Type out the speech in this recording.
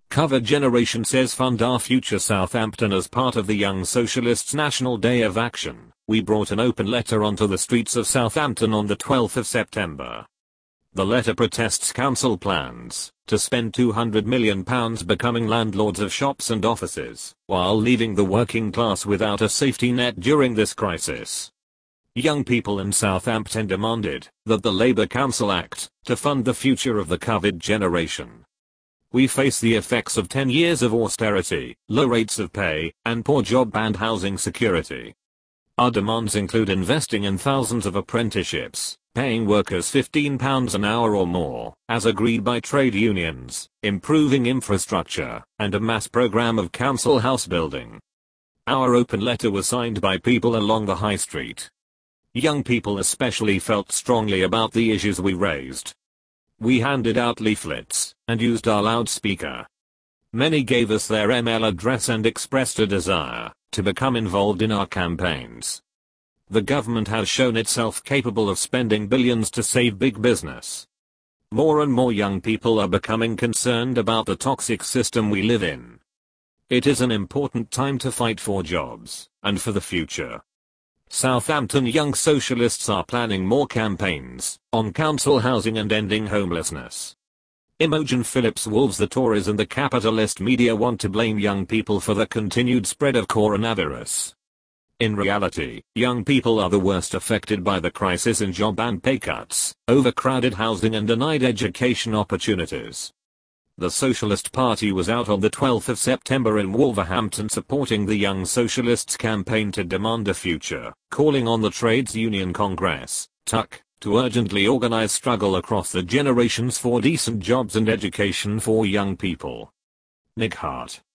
Covered Generation says fund our future. Southampton. As part of the Young Socialists National Day of Action, we brought an open letter onto the streets of Southampton on the 12th of September. The letter protests council plans to spend £200 million becoming landlords of shops and offices, while leaving the working class without a safety net during this crisis. Young people in Southampton demanded that the Labour Council act to fund the future of the covered generation. We face the effects of 10 years of austerity, low rates of pay, and poor job and housing security. Our demands include investing in thousands of apprenticeships, paying workers £15 an hour or more, as agreed by trade unions, improving infrastructure, and a mass program of council house building. Our open letter was signed by people along the high street. Young people especially felt strongly about the issues we raised. We handed out leaflets and used our loudspeaker. Many gave us their email address and expressed a desire to become involved in our campaigns. The government has shown itself capable of spending billions to save big business. More and more young people are becoming concerned about the toxic system we live in. It is an important time to fight for jobs and for the future. Southampton Young Socialists are planning more campaigns on council housing and ending homelessness. Imogen Phillips Wolves. The Tories and the capitalist media want to blame young people for the continued spread of coronavirus. In reality, young people are the worst affected by the crisis in job and pay cuts, overcrowded housing and denied education opportunities. The Socialist Party was out on the 12th of September in Wolverhampton supporting the Young Socialists campaign to demand a future, calling on the Trades Union Congress, TUC, to urgently organize struggle across the generations for decent jobs and education for young people. Nick Hart.